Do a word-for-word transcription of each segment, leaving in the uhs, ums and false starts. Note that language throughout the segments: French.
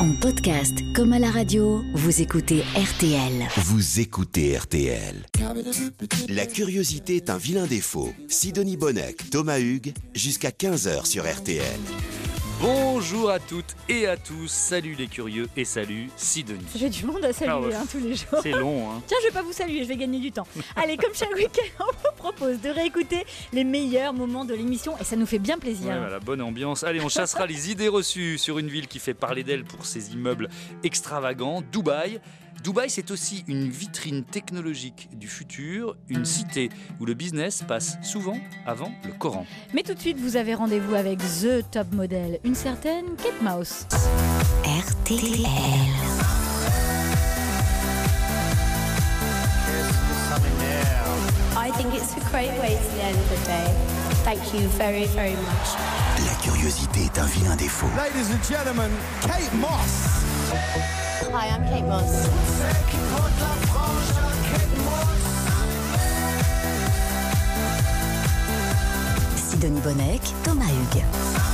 En podcast comme à la radio, vous écoutez R T L. Vous écoutez R T L. La curiosité est un vilain défaut. Sidonie Bonnec, Thomas Hugues, jusqu'à quinze heures sur R T L. Bonjour à toutes et à tous, salut les curieux et salut Sidonie. J'ai du monde à saluer Ah ouais. hein, tous les jours. C'est long hein. Tiens, je vais pas vous saluer, je vais gagner du temps. Allez, comme chaque week-end, on vous propose de réécouter les meilleurs moments de l'émission et ça nous fait bien plaisir. Ouais, voilà, bonne ambiance. Allez, on chassera les idées reçues sur une ville qui fait parler d'elle pour ses immeubles extravagants, Dubaï. Dubaï, c'est aussi une vitrine technologique du futur, une cité où le business passe souvent avant le Coran. Mais tout de suite, vous avez rendez-vous avec The Top Model, une certaine Kate Moss. R T L. I think it's a great way to end the day. Thank you very, very much. La curiosité est un vilain défaut. Ladies and gentlemen, Kate Moss. Hi, I'm Kate Moss. Sidonie Bonnec, Thomas Hugues.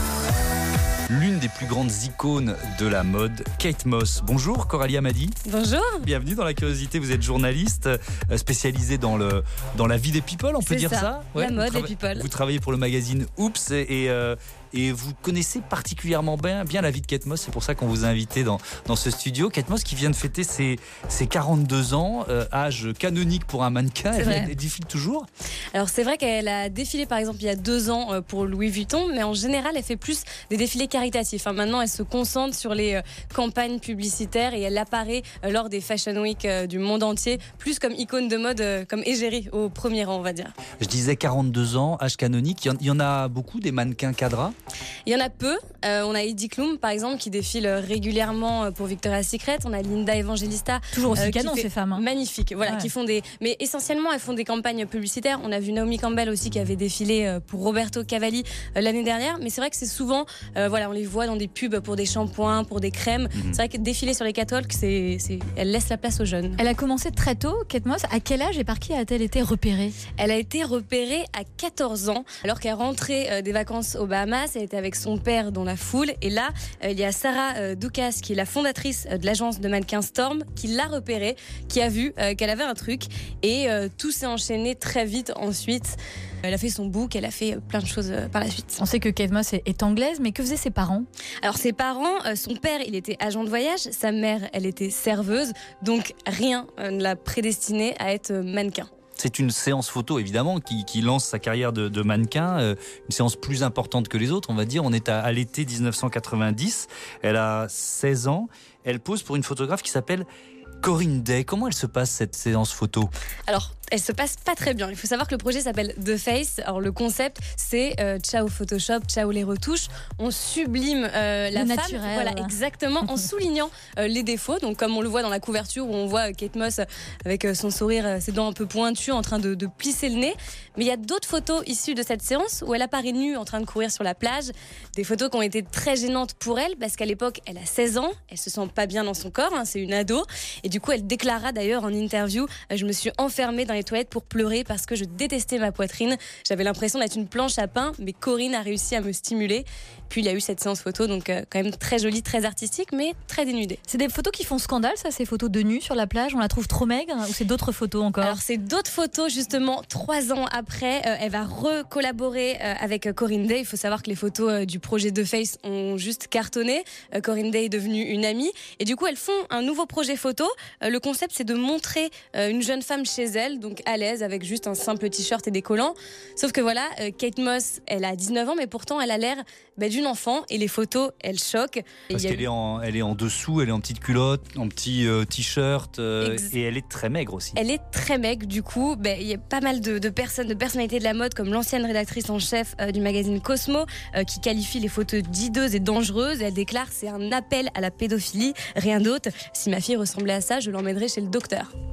L'une des plus grandes icônes de la mode, Kate Moss. Bonjour Coralie Amadi. Bonjour. Bienvenue dans La Curiosité, vous êtes journaliste euh, spécialisée dans, le, dans la vie des people, on peut C'est dire ça, ça, la vous mode, trava- les people. Vous travaillez pour le magazine Oops et, et, euh, et vous connaissez particulièrement bien, bien la vie de Kate Moss, c'est pour ça qu'on vous a invité dans, dans ce studio. Kate Moss qui vient de fêter ses, ses quarante-deux ans, euh, âge canonique pour un mannequin, C'est elle, vrai. elle défile toujours. Alors c'est vrai qu'elle a défilé par exemple il y a deux ans euh, pour Louis Vuitton, mais en général elle fait plus des défilés caritatifs. Enfin, maintenant elle se concentre sur les euh, campagnes publicitaires et elle apparaît euh, lors des Fashion Week euh, du monde entier, plus comme icône de mode, euh, comme égérie au premier rang on va dire. Je disais quarante-deux ans, âge canonique, il y en, il y en a beaucoup des mannequins cadras. Il y en a peu, euh, on a Heidi Klum par exemple qui défile euh, régulièrement euh, pour Victoria's Secret, on a Linda Evangelista. Toujours aussi euh, qui canon fait- ces femmes. hein. Magnifique, voilà, Ouais. qui font des, mais essentiellement elles font des campagnes publicitaires. On a vu Naomi Campbell aussi qui avait défilé euh, pour Roberto Cavalli euh, l'année dernière, mais c'est vrai que c'est souvent, euh, voilà, on les voit dans des pubs pour des shampoings, pour des crèmes. Mhm. C'est vrai que défiler sur les catwalks, c'est, c'est, elle laisse la place aux jeunes. Elle a commencé très tôt, Kate Moss. À quel âge et par qui a-t-elle été repérée? Elle a été repérée à quatorze ans, alors qu'elle rentrait euh, des vacances aux Bahamas. Elle était avec son père dans la foule. Et là, euh, il y a Sarah euh, Doukas, qui est la fondatrice euh, de l'agence de mannequins Storm, qui l'a repérée, qui a vu euh, qu'elle avait un truc. Et euh, tout s'est enchaîné très vite ensuite. Elle a fait son book, elle a fait euh, plein de choses euh, par la suite. On sait que Kate Moss est, est anglaise, mais que faisaient ses parents? Alors ses parents, euh, son père, il était agent de voyage, sa mère, elle était serveuse. Donc rien euh, ne l'a prédestinée à être euh, mannequin. C'est une séance photo évidemment qui, qui lance sa carrière de, de mannequin, euh, une séance plus importante que les autres on va dire. On est à, à l'été dix-neuf cent quatre-vingt-dix, elle a seize ans, elle pose pour une photographe qui s'appelle Corinne Day. Comment elle se passe cette séance photo? Alors, elle se passe pas très bien. Il faut savoir que le projet s'appelle The Face. Alors, le concept, c'est euh, ciao Photoshop, ciao les retouches. On sublime euh, la Le femme. naturel. Voilà, exactement, en soulignant euh, les défauts. Donc, comme on le voit dans la couverture où on voit euh, Kate Moss avec euh, son sourire, euh, ses dents un peu pointues, en train de, de plisser le nez. Mais il y a d'autres photos issues de cette séance où elle apparaît nue en train de courir sur la plage. Des photos qui ont été très gênantes pour elle parce qu'à l'époque, elle a seize ans. Elle se sent pas bien dans son corps. Hein, c'est une ado. Et du coup, elle déclara d'ailleurs en interview euh, je me suis enfermée dans les toilettes pour pleurer parce que je détestais ma poitrine. J'avais l'impression d'être une planche à pain, mais Corinne a réussi à me stimuler. Puis il y a eu cette séance photo, donc euh, quand même très jolie, très artistique, mais très dénudée. C'est des photos qui font scandale, ça, ces photos de nu sur la plage. On la trouve trop maigre ou c'est d'autres photos encore? Alors c'est d'autres photos justement, trois ans après, euh, elle va recollaborer euh, avec euh, Corinne Day. Il faut savoir que les photos euh, du projet The Face ont juste cartonné. Euh, Corinne Day est devenue une amie et du coup elles font un nouveau projet photo. Euh, le concept c'est de montrer euh, une jeune femme chez elle, donc à l'aise avec juste un simple t-shirt et des collants. Sauf que voilà, euh, Kate Moss, elle a dix-neuf ans, mais pourtant elle a l'air bah, d'une enfant et les photos, elles choquent. Et Parce il y a qu'elle eu- est en, elle est en dessous, elle est en petite culotte, en petit euh, t-shirt euh, Ex- et elle est très maigre aussi. Elle est très maigre, du coup, ben, il y a pas mal de, de personnes, de personnalités de la mode, comme l'ancienne rédactrice en chef euh, du magazine Cosmo, euh, qui qualifie les photos d'hideuses et dangereuses. Elle déclare c'est un appel à la pédophilie, rien d'autre. Si ma fille ressemblait à ça, je l'emmènerais chez le docteur.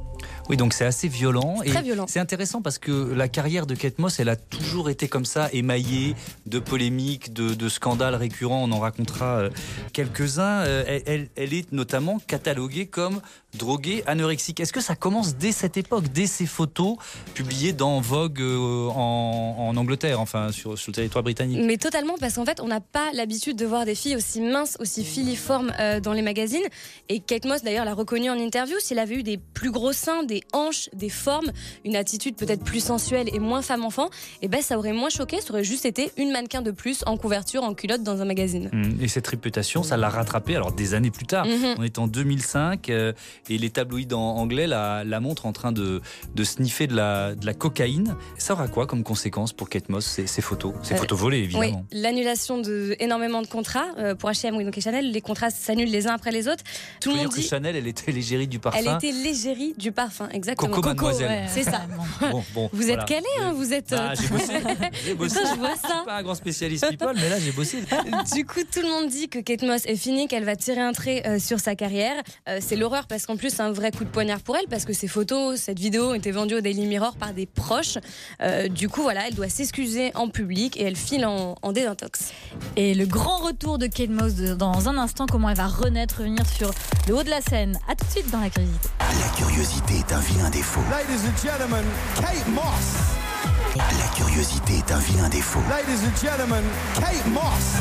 Oui, donc c'est assez violent. C'est et très violent. C'est intéressant parce que la carrière de Kate Moss, elle a toujours été comme ça, émaillée de polémiques, de, de scandales récurrents. On en racontera euh, quelques-uns. Euh, elle, elle, elle est notamment cataloguée comme droguée, anorexique. Est-ce que ça commence dès cette époque, dès ces photos publiées dans Vogue euh, en, en Angleterre, enfin sur, sur le territoire britannique? Mais totalement, parce qu'en fait, on n'a pas l'habitude de voir des filles aussi minces, aussi filiformes euh, dans les magazines. Et Kate Moss, d'ailleurs, l'a reconnue en interview. S'il avait eu des plus gros seins, des hanches, des formes, une attitude peut-être plus sensuelle et moins femme-enfant, eh ben, ça aurait moins choqué. Ça aurait juste été une mannequin de plus en couverture, en culotte dans un magazine. Et cette réputation, ça l'a rattrapée. Alors des années plus tard, mm-hmm. on est en deux mille cinq euh, et les tabloïds en anglais la, la montrent en train de, de sniffer de la, de la cocaïne. Ça aura quoi comme conséquence pour Kate Moss, ces, ces photos, ces euh, photos volées évidemment? Oui, l'annulation de énormément de contrats euh, pour H et M, oui, donc et Chanel. Les contrats s'annulent les uns après les autres. Tout le monde dire dit que Chanel, elle était l'égérie du parfum. Elle était l'égérie du parfum, exactement. Coco, Coco Mademoiselle. Ouais, c'est ça. Bon, bon, vous voilà. êtes calé, hein, vous êtes. Ah, j'ai bossé. J'ai bossé. Putain, je vois ça. Je suis pas un grand spécialiste people, mais là j'ai bossé. Du coup, tout le monde dit que Kate Moss est finie, qu'elle va tirer un trait euh, sur sa carrière. Euh, c'est l'horreur parce qu'en plus c'est un vrai coup de poignard pour elle parce que ces photos, cette vidéo ont été vendues au Daily Mirror par des proches. Euh, du coup, voilà, elle doit s'excuser en public et elle file en, en désintox. Et le grand retour de Kate Moss de, dans un instant, comment elle va renaître, revenir sur le haut de la scène. À tout de suite dans La Curiosité. La curiosité est un vilain défaut. Ladies and gentlemen, Kate Moss. La curiosité est un vilain défaut. Ladies and gentlemen, Kate Moss.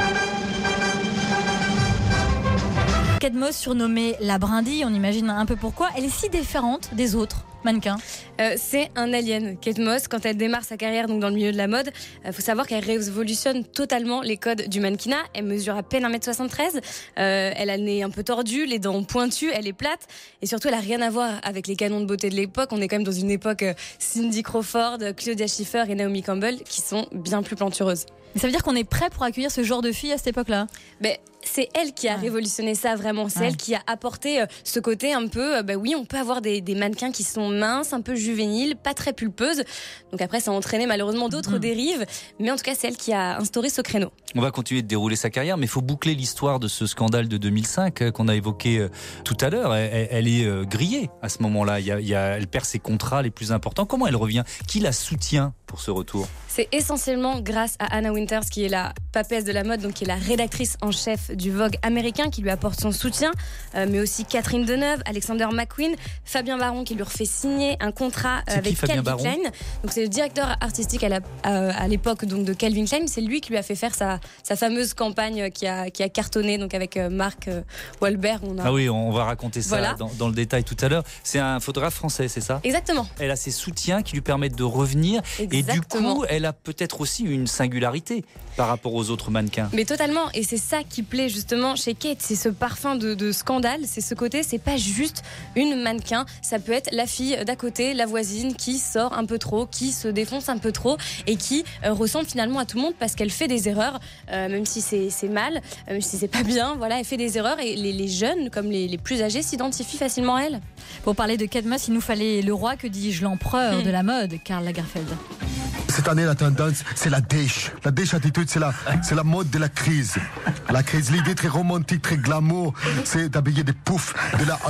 Kate Moss, surnommée la brindille, on imagine un peu pourquoi. Elle est si différente des autres mannequins. Euh, c'est un alien. Kate Moss, quand elle démarre sa carrière donc dans le milieu de la mode, il euh, faut savoir qu'elle révolutionne totalement les codes du mannequinat. Elle mesure à peine un mètre soixante-treize. Euh, elle a le nez un peu tordu, les dents pointues, elle est plate. Et surtout, elle n'a rien à voir avec les canons de beauté de l'époque. On est quand même dans une époque euh, Cindy Crawford, Claudia Schiffer et Naomi Campbell qui sont bien plus plantureuses. Mais ça veut dire qu'on est prêt pour accueillir ce genre de fille à cette époque-là? Ben, c'est elle qui a ouais. révolutionné ça vraiment. C'est ouais. elle qui a apporté euh, ce côté un peu, euh, bah oui, on peut avoir des, des mannequins qui sont minces, un peu juvéniles, pas très pulpeuses. Donc après, ça a entraîné malheureusement d'autres mmh. dérives. Mais en tout cas, c'est elle qui a instauré ce créneau. On va continuer de dérouler sa carrière, mais il faut boucler l'histoire de ce scandale de deux mille cinq euh, qu'on a évoqué euh, tout à l'heure. Elle, elle est euh, grillée à ce moment-là. Il y a, il y a, elle perd ses contrats les plus importants. Comment elle revient? Qui la soutient pour ce retour? C'est essentiellement grâce à Anna Winters, qui est la papesse de la mode, donc qui est la rédactrice en chef du Vogue américain, qui lui apporte son soutien, euh, mais aussi Catherine Deneuve, Alexander McQueen, Fabien Baron, qui lui refait signer un contrat euh, avec Calvin Klein. Donc c'est le directeur artistique à, la, euh, à l'époque donc de Calvin Klein. C'est lui qui lui a fait faire sa, sa fameuse campagne qui a, qui a cartonné, donc avec euh, Mark euh, Wahlberg. On a... Ah oui, on va raconter ça voilà. dans, dans le détail tout à l'heure. C'est un photographe français, c'est ça? Exactement. Elle a ses soutiens qui lui permettent de revenir. Exactement. Et du coup, elle a peut-être aussi une singularité par rapport aux autres mannequins. Mais totalement, et c'est ça qui plaît justement chez Kate, c'est ce parfum de, de scandale, c'est ce côté, c'est pas juste une mannequin, ça peut être la fille d'à côté, la voisine qui sort un peu trop, qui se défonce un peu trop et qui euh, ressemble finalement à tout le monde parce qu'elle fait des erreurs, euh, même si c'est, c'est mal, euh, même si c'est pas bien, voilà, elle fait des erreurs et les, les jeunes comme les, les plus âgés s'identifient facilement à elle. Pour parler de Kate Moss, il nous fallait le roi, que dis-je, l'empereur mmh. de la mode, Karl Lagerfeld. Cette année, la tendance, c'est la dèche. La dèche attitude, c'est la, c'est la mode de la crise. La crise, l'idée très romantique, très glamour, c'est d'habiller des poufs de la,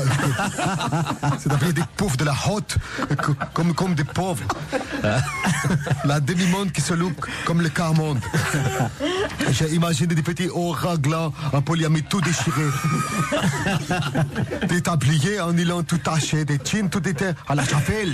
c'est d'habiller des poufs de la haute, comme, comme des pauvres. La demi-monde qui se look comme le quart-monde. J'ai imaginé des petits hauts raglants, un polyamide tout déchiré. Des tabliers en nylon tout taché, des jeans tout était à la chapelle.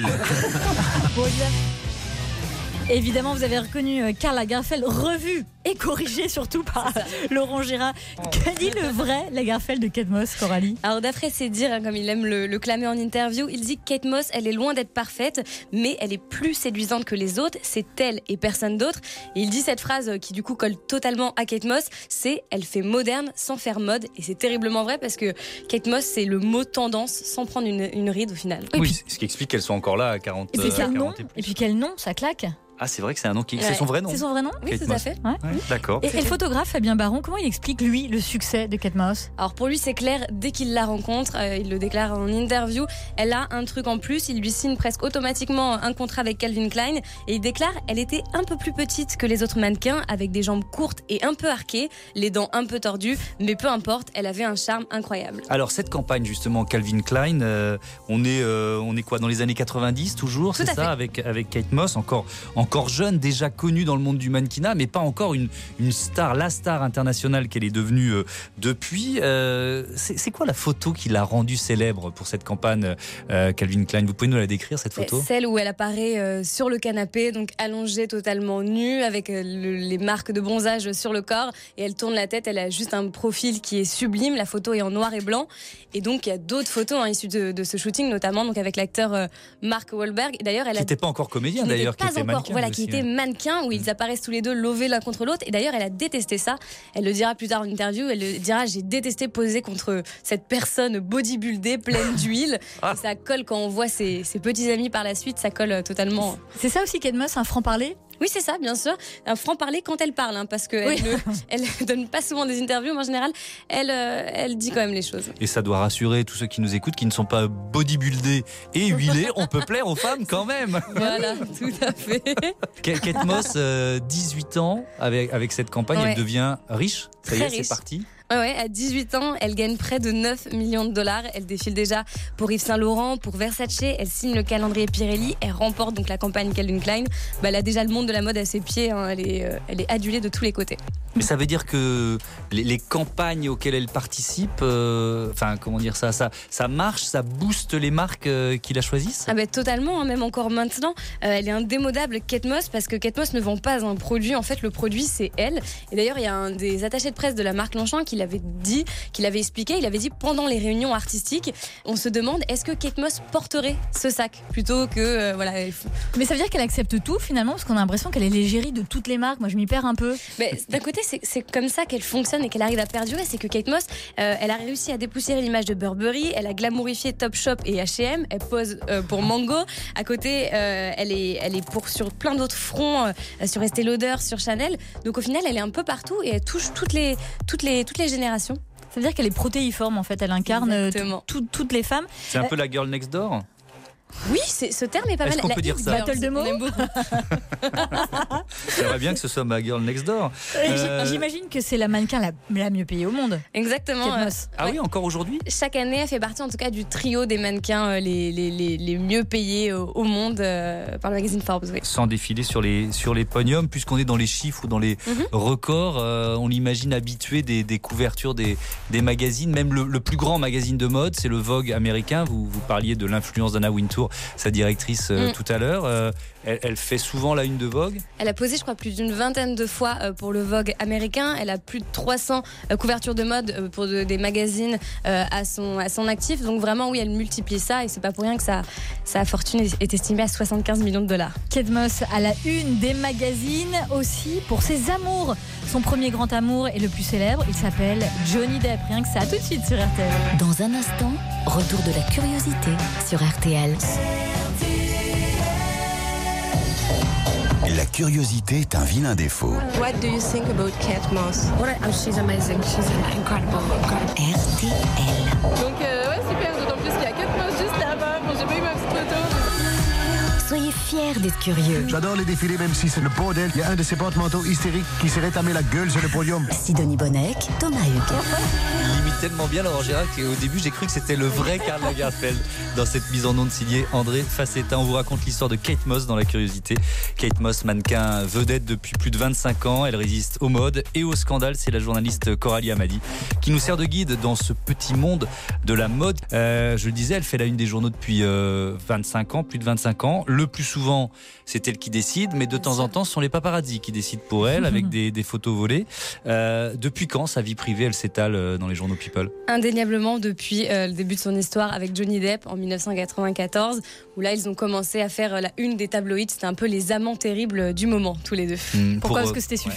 Évidemment, vous avez reconnu Karl Lagerfeld, revu et corrigé surtout par Laurent Gérard. Qu'a dit le vrai Lagerfeld de Kate Moss, Coralie? Alors d'après ses dires, hein, comme il aime le, le clamer en interview, il dit que Kate Moss, elle est loin d'être parfaite, mais elle est plus séduisante que les autres, c'est elle et personne d'autre. Et il dit cette phrase qui du coup colle totalement à Kate Moss, c'est « elle fait moderne sans faire mode ». Et c'est terriblement vrai parce que Kate Moss, c'est le mot tendance sans prendre une, une ride au final. Oui, puis, ce qui explique qu'elle soit encore là à quarante, et, euh, quel nom, et plus. Et puis quel nom, ça claque. Ah, c'est vrai que c'est un nom qui... Ouais. C'est son vrai nom? C'est son vrai nom? Oui, Kate tout Moss. à fait. Ouais. Ouais. D'accord. Et, et le photographe Fabien Baron, comment il explique lui le succès de Kate Moss? Alors pour lui c'est clair, dès qu'il la rencontre, euh, il le déclare en interview, elle a un truc en plus, il lui signe presque automatiquement un contrat avec Calvin Klein et il déclare elle était un peu plus petite que les autres mannequins avec des jambes courtes et un peu arquées, les dents un peu tordues, mais peu importe, elle avait un charme incroyable. Alors cette campagne justement Calvin Klein, euh, on est euh, on est quoi dans les années quatre-vingt-dix toujours, c'est ça, avec avec Kate Moss, encore encore jeune, déjà connue dans le monde du mannequinat, mais pas encore une une star, la star internationale qu'elle est devenue euh, depuis. Euh, c'est, c'est quoi la photo qui l'a rendue célèbre pour cette campagne euh, Calvin Klein? Vous pouvez nous la décrire cette photo? Celle où elle apparaît euh, sur le canapé, donc allongée totalement nue, avec euh, le, les marques de bronzage sur le corps, et elle tourne la tête. Elle a juste un profil qui est sublime. La photo est en noir et blanc, et donc il y a d'autres photos hein, issues de, de ce shooting, notamment donc avec l'acteur euh, Mark Wahlberg. Et d'ailleurs, elle qui n'était pas encore comédien qui d'ailleurs, qui pas était encore, mannequin. voilà, aussi, qui était hein. mannequin, où ils apparaissent tous les deux lovés l'un contre l'autre. Et d'ailleurs, elle a détesté ça. Elle le dira plus tard en interview. Elle le dira, j'ai détesté poser contre cette personne bodybuildée, pleine d'huile. Ah. Et ça colle quand on voit ses, ses petits amis par la suite. Ça colle totalement. C'est ça aussi Kate Moss, un franc-parler? Oui, c'est ça, bien sûr. Un franc-parler quand elle parle, hein, parce qu'elle Oui. ne elle donne pas souvent des interviews, mais en général, elle, euh, elle dit quand même les choses. Et ça doit rassurer tous ceux qui nous écoutent, qui ne sont pas bodybuildés et huilés. On peut plaire aux femmes quand même. Voilà, tout à fait. Kate Moss, euh, dix-huit ans, avec, avec cette campagne, Ouais. elle devient riche. Ça y Très est, c'est riche. parti. Ouais, ouais, à dix-huit ans, elle gagne près de neuf millions de dollars. Elle défile déjà pour Yves Saint Laurent, pour Versace. Elle signe le calendrier Pirelli. Elle remporte donc la campagne Calvin Klein. Bah, elle a déjà le monde de la mode à ses pieds. Hein. Elle est, euh, elle est adulée de tous les côtés. Mais ça veut dire que les, les campagnes auxquelles elle participe, euh, enfin, comment dire ça, ça, ça marche, ça booste les marques euh, qui la choisissent. Ah bah, totalement, hein, même encore maintenant. Euh, elle est indémodable, Kate Moss, parce que Kate Moss ne vend pas un produit. En fait, le produit, c'est elle. Et d'ailleurs, il y a un des attachés de presse de la marque Longchamp qui l'avait dit, qui l'avait expliqué. Il avait dit pendant les réunions artistiques, on se demande est-ce que Kate Moss porterait ce sac plutôt que euh, voilà. Mais ça veut dire qu'elle accepte tout finalement, parce qu'on a l'impression qu'elle est l'égérie de toutes les marques. Moi, je m'y perds un peu. Mais d'un côté, c'est, c'est comme ça qu'elle fonctionne et qu'elle arrive à perdurer. C'est que Kate Moss, euh, elle a réussi à dépoussiérer l'image de Burberry. Elle a glamourifié Topshop et H et M. Elle pose euh, pour Mango. À côté, euh, elle est, elle est pour sur plein d'autres fronts, euh, sur Estée Lauder, sur Chanel. Donc au final, elle est un peu partout et elle touche toutes les, toutes les, toutes les générations. Ça veut dire qu'elle est protéiforme en fait. Elle incarne euh, Exactement. tout- tout- toutes les femmes. C'est un peu la girl next door. Oui, c'est, ce terme est pas Est-ce mal. qu'on La peut dire It ça Girls, Battle de mots. on aime beaucoup. J'aimerais bien que ce soit ma girl next door. Euh, J'imagine que c'est la mannequin la, la mieux payée au monde. Exactement. Kate euh, Moss. Ah oui, encore aujourd'hui? Chaque année, elle fait partie en tout cas du trio des mannequins euh, les, les, les, les mieux payés au, au monde euh, par le magazine Forbes. Oui. Sans défiler sur les, sur les podiums, puisqu'on est dans les chiffres ou dans les Mhm. records, euh, on l'imagine habitué des, des couvertures des, des magazines, même le, le plus grand magazine de mode, c'est le Vogue américain. Vous, vous parliez de l'influence d'Anna Wintour, sa directrice, euh, Mm. tout à l'heure. Euh, elle, elle fait souvent la une de Vogue. Elle a posé, je crois, plus d'une vingtaine de fois euh, pour le Vogue américain. Elle a plus de trois cents euh, couvertures de mode euh, pour de- des magazines euh, à, son, à son actif. Donc vraiment, oui, elle multiplie ça et c'est pas pour rien que sa, sa fortune est, est estimée à soixante-quinze millions de dollars. Kate Moss à la une des magazines aussi pour ses amours. Son premier grand amour est le plus célèbre. Il s'appelle Johnny Depp. Rien que ça, tout de suite sur R T L. Dans un instant, retour de la curiosité sur R T L. La curiosité est un vilain défaut. What do you think about Kate Moss? Oh, she's amazing. She's incredible. incredible. R T L. Donc euh, ouais super, d'autant plus qu'il y a Kate Moss juste là-bas. Bon, j'ai pas eu ma petite photo. Soyez fiers d'être curieux. J'adore les défilés, même si c'est le bordel. Il y a un de ces porte-manteaux hystériques qui s'est rétamé la gueule sur le podium. Sidonie Bonnec, Thomas Hugues. Il imite tellement bien Laurent Gérard qu'au début j'ai cru que c'était le vrai Karl Lagerfeld dans cette mise en onde signée André Facetta. On vous raconte l'histoire de Kate Moss dans la curiosité. Kate Moss, mannequin vedette depuis plus de vingt-cinq ans. Elle résiste aux modes et au scandale. C'est la journaliste Coralie Amadi qui nous sert de guide dans ce petit monde de la mode. Euh, je le disais, elle fait la une des journaux depuis euh, vingt-cinq ans, plus de vingt-cinq ans. Le plus souvent, c'est elle qui décide, mais de temps en temps, ce sont les paparazzi qui décident pour elle avec des, des photos volées. Euh, depuis quand sa vie privée, elle s'étale dans les journaux People? Indéniablement depuis euh, le début de son histoire avec Johnny Depp en dix-neuf cent quatre-vingt-quatorze, où là ils ont commencé à faire euh, la une des tabloïds. C'était un peu les amants terribles du moment, tous les deux. Mmh, Pourquoi? pour, Parce que c'était ouais. sulfureux?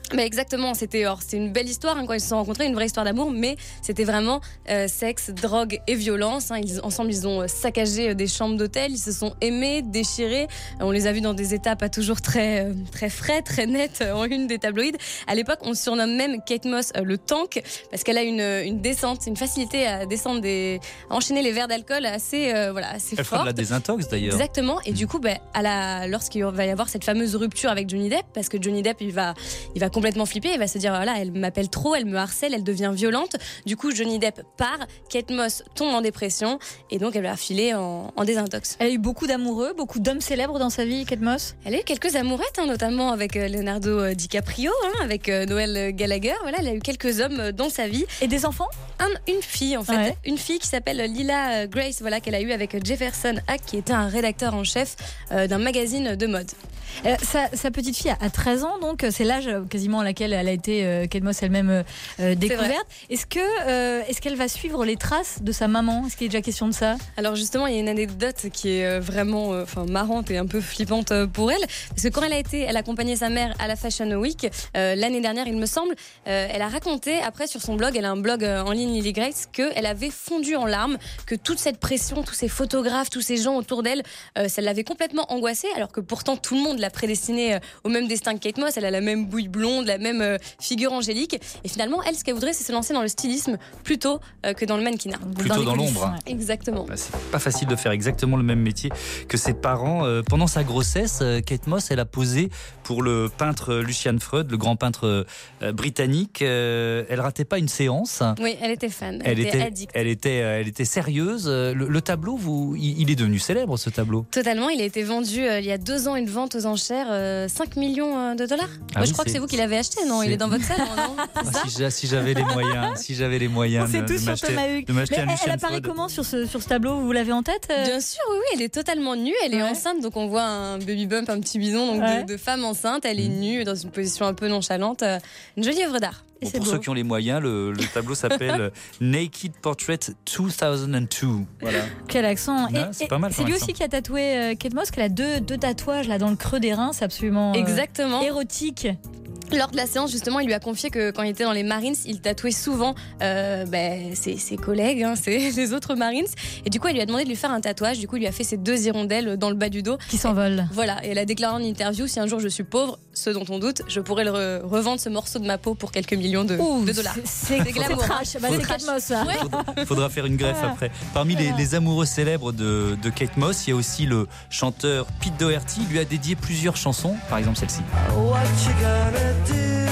Mais exactement, c'était, or, c'était une belle histoire hein, quand ils se sont rencontrés, une vraie histoire d'amour, mais c'était vraiment euh, sexe, drogue et violence. Hein. Ils, ensemble, ils ont saccagé des chambres d'hôtel, ils se sont aimés, déchirés. On les a vus dans des états pas toujours très, euh, très frais, très nets en une des tabloïds. À l'époque, on surnomme même Kate Moss euh, le tank parce qu'elle a une, une descente, une facilité à descendre des, à enchaîner les verres d'alcool assez, euh, voilà, assez Elle forte. fera de la désintox d'ailleurs. Exactement. Et du coup, bah, à la, lorsqu'il va y avoir cette fameuse rupture avec Johnny Depp, parce que Johnny Depp, il va, il va complètement flipper, il va se dire voilà, elle m'appelle trop, elle me harcèle, elle devient violente. Du coup, Johnny Depp part, Kate Moss tombe en dépression et donc elle va filer en, en désintox. Elle a eu beaucoup d'amoureux, beaucoup d'hommes célèbres dans sa vie, Kate Moss. Elle a eu quelques amourettes, hein, notamment avec Leonardo DiCaprio, hein, avec Noel Gallagher. Voilà, elle a eu quelques hommes dans sa vie. Et des enfants ? Un, une fille en fait, ouais. une fille qui s'appelle Lila Grace, voilà, qu'elle a eu avec Jefferson Hack, qui était un rédacteur en chef euh, d'un magazine de mode. Euh, sa, sa petite fille a treize ans, donc c'est l'âge quasiment à laquelle elle a été euh, Kate Moss elle-même euh, découverte. Est-ce que euh, est-ce qu'elle va suivre les traces de sa maman ? Est-ce qu'il est déjà question de ça ? Alors justement, il y a une anecdote qui est vraiment euh, enfin marrante et un peu flippante pour elle, parce que quand elle a été, elle accompagnait sa mère à la Fashion Week euh, l'année dernière, il me semble. Euh, elle a raconté après sur son blog, elle a un blog euh, en ligne, Lily Grace, que elle avait fondu en larmes, que toute cette pression, tous ces photographes, tous ces gens autour d'elle, euh, ça l'avait complètement angoissée, alors que pourtant tout le monde l'a prédestinée au même destin que Kate Moss. Elle a la même bouille blonde, la même euh, figure angélique. Et finalement, elle, ce qu'elle voudrait, c'est se lancer dans le stylisme plutôt euh, que dans le mannequinat. Plutôt dans, dans l'ombre. Ouais. Exactement. Bah, c'est pas facile de faire exactement le même métier que ses parents. Euh, pendant sa grossesse, euh, Kate Moss, elle a posé pour le peintre Lucian Freud, le grand peintre euh, britannique. Euh, elle ratait pas une séance. Oui, elle était fan. Elle, elle était, était addict. Elle était, euh, elle était sérieuse. Le, le tableau, vous, il, il est devenu célèbre, ce tableau. Totalement. Il a été vendu euh, il y a deux ans, une vente aux enchères, euh, cinq millions de dollars. Ah Moi, oui, je crois que c'est vous qui l'avez acheté, non ? Il est dans votre salle, non, ah, si, j'a, si j'avais les moyens, si j'avais les moyens de, de, m'acheter, de m'acheter un elle, Lucian elle apparaît Freud. comment sur ce, sur ce tableau ? Vous l'avez en tête ? Bien sûr, oui, oui. Elle est totalement nue. Elle est ouais. enceinte, donc on voit un baby bump, un petit bidon, donc ouais. de, de femme enceinte. Elle est nue dans une position un peu nonchalante. Une jolie œuvre d'art. Bon, pour beau. Ceux qui ont les moyens, le, le tableau s'appelle Naked Portrait deux mille deux. Voilà. Quel accent. Ouais, c'est pas mal. C'est lui accent. aussi qui a tatoué euh, Kate Moss, qu'elle a deux, deux tatouages là dans le creux des reins, c'est absolument euh, exactement érotique. Lors de la séance, justement, il lui a confié que quand il était dans les Marines, il tatouait souvent euh, bah, ses, ses collègues, hein, ses, les autres Marines. Et du coup, elle lui a demandé de lui faire un tatouage. Du coup, il lui a fait ces deux hirondelles dans le bas du dos. Qui s'envolent. Voilà. Et elle a déclaré en interview, si un jour je suis pauvre, ce dont on doute, je pourrais le re- revendre ce morceau de ma peau pour quelques millions de, Ouh, de dollars. C'est, c'est, c'est trash. Bah, c'est Kate Moss, ça. Ouais. Faudra, faudra faire une greffe après. Parmi les, les amoureux célèbres de, de Kate Moss, il y a aussi le chanteur Pete Doherty. Il lui a dédié plusieurs chansons, par exemple celle-ci. What you gonna do,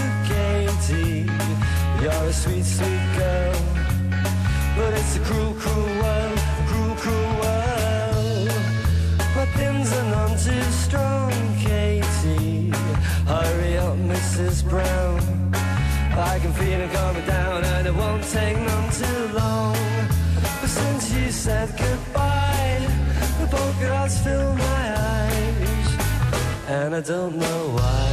Katie? You're a sweet, sweet girl, but it's a cruel, cruel world, cruel, cruel world. My pins are none too strong, Katie. Hurry up, Missus Brown. I can feel it coming down, and it won't take none too long. But since you said goodbye, the polka dots fill my eyes, and I don't know why.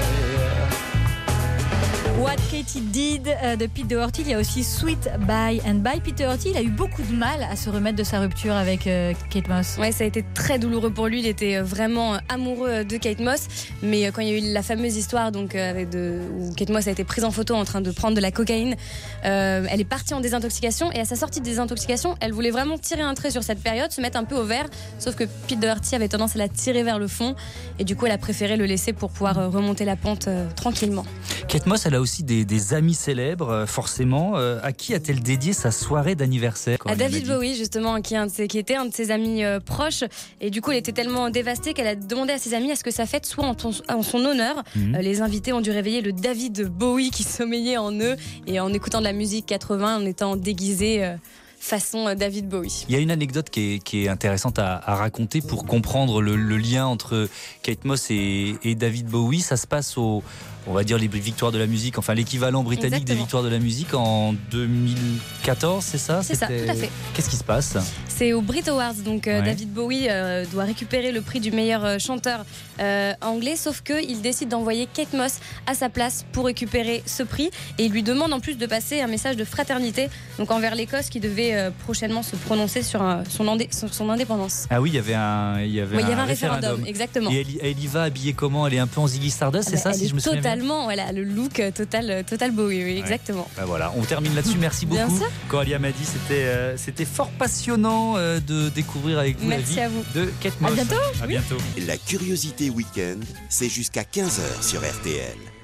What Katie Did euh, de Pete Doherty. Il y a aussi Sweet By and By. Pete Doherty, il a eu beaucoup de mal à se remettre de sa rupture avec euh, Kate Moss. Ouais, ça a été très douloureux pour lui. Il était vraiment amoureux de Kate Moss, mais quand il y a eu la fameuse histoire donc avec de, où Kate Moss a été prise en photo en train de prendre de la cocaïne, euh, elle est partie en désintoxication et à sa sortie de désintoxication, elle voulait vraiment tirer un trait sur cette période, se mettre un peu au vert. Sauf que Pete Doherty avait tendance à la tirer vers le fond et du coup, elle a préféré le laisser pour pouvoir remonter la pente euh, tranquillement. Kate Moss, elle a aussi Des, des amis célèbres, forcément. Euh, à qui a-t-elle dédié sa soirée d'anniversaire ? À David Bowie, justement, qui, est un de ses, qui était un de ses amis euh, proches. Et du coup, elle était tellement dévastée qu'elle a demandé à ses amis à ce que sa fête soit en, ton, en son honneur. Mmh. Euh, les invités ont dû réveiller le David Bowie qui sommeillait en eux et en écoutant de la musique quatre-vingts, en étant déguisé. Euh, façon David Bowie. Il y a une anecdote qui est, qui est intéressante à, à raconter pour comprendre le, le lien entre Kate Moss et, et David Bowie. Ça se passe au, on va dire, les victoires de la musique, enfin l'équivalent britannique Exactement. des victoires de la musique en deux mille quatorze, c'est ça ? C'est C'était... ça, tout à fait. Qu'est-ce qui se passe ? C'est au Brit Awards, donc euh, ouais. David Bowie euh, doit récupérer le prix du meilleur euh, chanteur euh, anglais, sauf qu'il décide d'envoyer Kate Moss à sa place pour récupérer ce prix et il lui demande en plus de passer un message de fraternité donc envers l'Écosse qui devait euh, prochainement se prononcer sur, un, son, indé- sur son indépendance. Ah oui, il y avait un, il y avait oui, un, il y avait un référendum. référendum, exactement. Et elle, elle y va habillée comment ? Elle est un peu en Ziggy Stardust, c'est ça, elle si je me souviens bien ? totalement, elle a le look total, total Bowie, oui, exactement. Ouais. Ben voilà, on termine là-dessus. Merci Bien beaucoup. sûr. Coralie Amadi, c'était euh, c'était fort passionnant euh, de découvrir avec vous Merci la à vie vous. de Kate Moss. À bientôt. À bientôt. La curiosité week-end, c'est jusqu'à quinze heures sur R T L.